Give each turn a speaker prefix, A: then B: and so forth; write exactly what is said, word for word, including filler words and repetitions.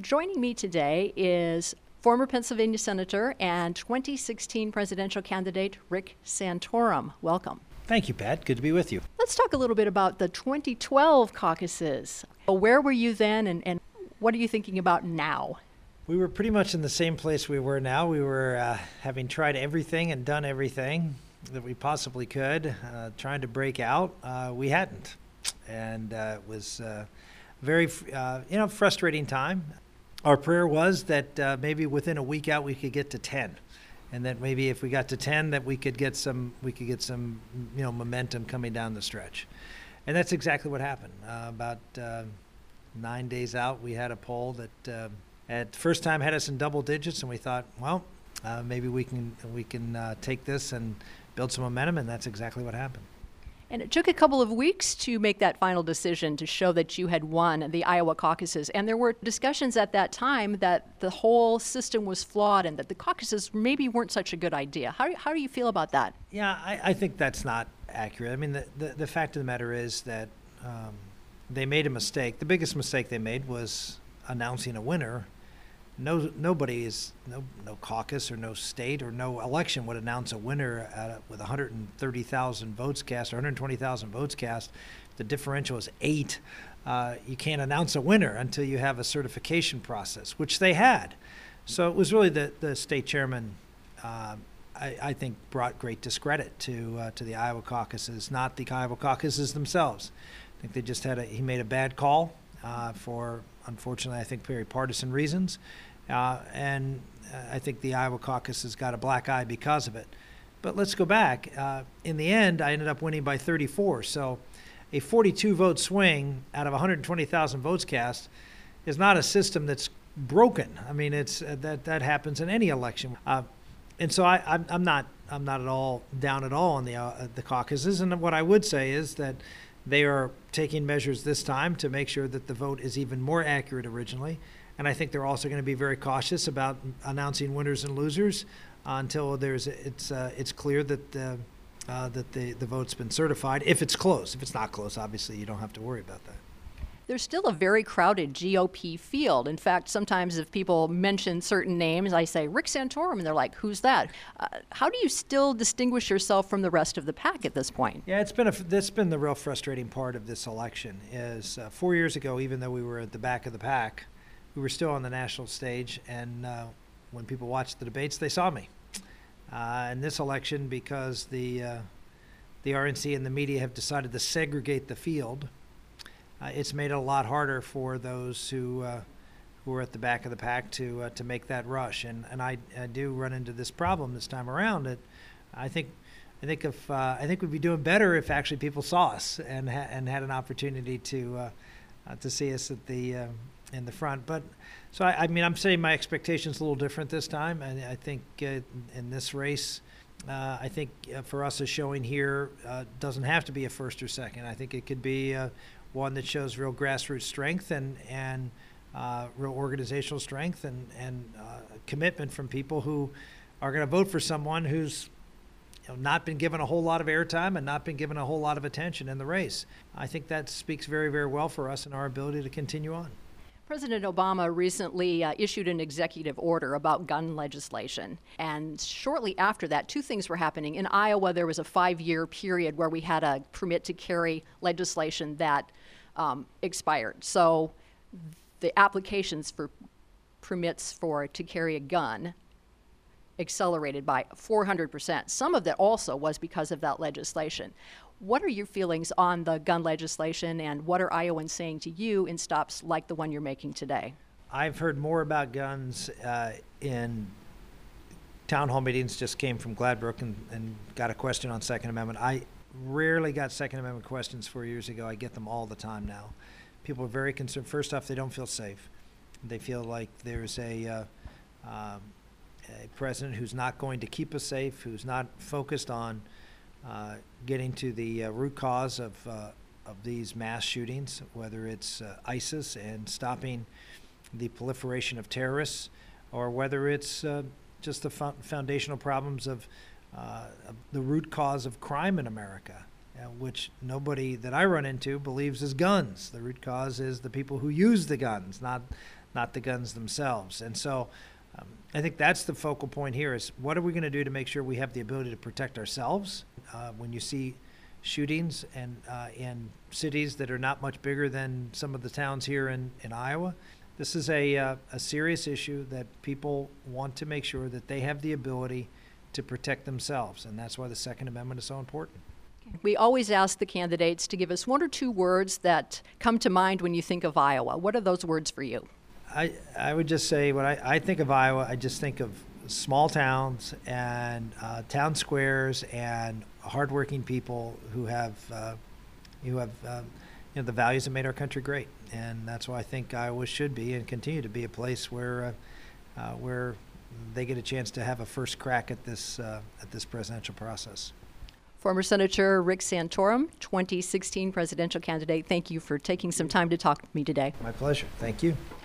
A: Joining me today is former Pennsylvania Senator and twenty sixteen presidential candidate Rick Santorum. Welcome.
B: Thank you, Pat. Good to be with you.
A: Let's talk a little bit about the twenty twelve caucuses. Where were you then, and, and what are you thinking about now?
B: We were pretty much in the same place we were now. We were uh, having tried everything and done everything that we possibly could, uh, trying to break out. Uh, we hadn't. And uh, it was a very, uh, you know, frustrating time. Our prayer was that uh, maybe within a week out we could get to ten. And that maybe if we got to ten, that we could get some, we could get some, you know, momentum coming down the stretch. And that's exactly what happened. Uh, about uh, nine days out, we had a poll that uh, at first time had us in double digits, and we thought, well, uh, maybe we can we can uh, take this and build some momentum, and that's exactly what happened.
A: And it took a couple of weeks to make that final decision to show that you had won the Iowa caucuses. And there were discussions at that time that the whole system was flawed and that the caucuses maybe weren't such a good idea. How, how do you feel about that?
B: Yeah, I, I think that's not accurate. I mean, the, the, the fact of the matter is that um, they made a mistake. The biggest mistake they made was announcing a winner. No, nobody is, no, no caucus or no state or no election would announce a winner at, with one hundred thirty thousand votes cast or one hundred twenty thousand votes cast. The differential is eight. Uh, you can't announce a winner until you have a certification process, which they had. So it was really the, the state chairman, uh, I, I think, brought great discredit to uh, to the Iowa caucuses, not the Iowa caucuses themselves. I think they just had a, he made a bad call uh, for, unfortunately, I think very partisan reasons. Uh, and uh, I think the Iowa caucus has got a black eye because of it. But let's go back. Uh, in the end, I ended up winning by thirty-four. So a forty-two vote swing out of one hundred twenty thousand votes cast is not a system that's broken. I mean, it's uh, that that happens in any election. Uh, and so I, I'm, I'm not I'm not at all down at all on the uh, the caucuses. And what I would say is that they are taking measures this time to make sure that the vote is even more accurate originally. And I think they're also going to be very cautious about announcing winners and losers uh, until there's it's uh, it's clear that uh, uh, that the the vote's been certified. If it's close, if it's not close, obviously you don't have to worry about that.
A: There's still a very crowded G O P field. In fact, sometimes if people mention certain names, I say Rick Santorum, and they're like, "Who's that?" Uh, how do you still distinguish yourself from the rest of the pack at this point?
B: Yeah, it's been a that's been the real frustrating part of this election. Is uh, four years ago, even though we were at the back of the pack, we were still on the national stage, and uh, when people watched the debates, they saw me. Uh, in this election, because the uh, the R N C and the media have decided to segregate the field, uh, it's made it a lot harder for those who uh, who are at the back of the pack to uh, to make that rush. And and I, I do run into this problem this time around. That I think I think if uh, I think we'd be doing better if actually people saw us and ha- and had an opportunity to uh, uh, to see us at the uh, in the front. But so I, I mean, I'm saying my expectations a little different this time. And I think uh, in this race, uh, I think uh, for us, a showing here uh, doesn't have to be a first or second. I think it could be uh, one that shows real grassroots strength and and uh, real organizational strength and and uh, commitment from people who are going to vote for someone who's you know, not been given a whole lot of airtime and not been given a whole lot of attention in the race. I think that speaks very, very well for us and our ability to continue on.
A: President Obama recently uh, issued an executive order about gun legislation. And shortly after that, two things were happening. In Iowa, there was a five-year period where we had a permit to carry legislation that um, expired. So the applications for permits for to carry a gun accelerated by four hundred percent. Some of that also was because of that legislation. What are your feelings on the gun legislation, and what are Iowans saying to you in stops like the one you're making today?
B: I've heard more about guns uh, in town hall meetings. Just came from Gladbrook and, and got a question on Second Amendment. I rarely got Second Amendment questions four years ago. I get them all the time now. People are very concerned. First off, they don't feel safe. They feel like there's a, uh, um, a president who's not going to keep us safe, who's not focused on Uh, getting to the uh, root cause of uh, of these mass shootings, whether it's uh, ISIS and stopping the proliferation of terrorists, or whether it's uh, just the fo- foundational problems of, uh, of the root cause of crime in America, uh, which nobody that I run into believes is guns. The root cause is the people who use the guns, not not the guns themselves. And so um, I think that's the focal point here is what are we going to do to make sure we have the ability to protect ourselves uh, when you see shootings and uh, in cities that are not much bigger than some of the towns here in, in Iowa. This is a, uh, a serious issue that people want to make sure that they have the ability to protect themselves, and that's why the Second Amendment is so important.
A: We always ask the candidates to give us one or two words that come to mind when you think of Iowa. What are those words for you?
B: I, I would just say when I, I think of Iowa, I just think of small towns and uh, town squares and hardworking people who have uh, who have uh, you know the values that made our country great, and that's why I think Iowa should be and continue to be a place where uh, uh, where they get a chance to have a first crack at this uh, at this presidential process.
A: Former Senator Rick Santorum, twenty sixteen presidential candidate, thank you for taking some time to talk with me today.
B: My pleasure. Thank you.